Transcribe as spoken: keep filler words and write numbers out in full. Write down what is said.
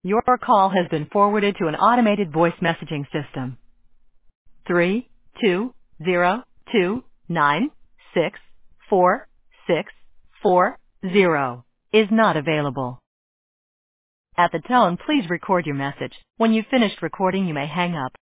Your call has been forwarded to an automated voice messaging system. Three two zero two nine six four six four zero is not available. At the tone, please record your message. When you've finished recording, you may hang up.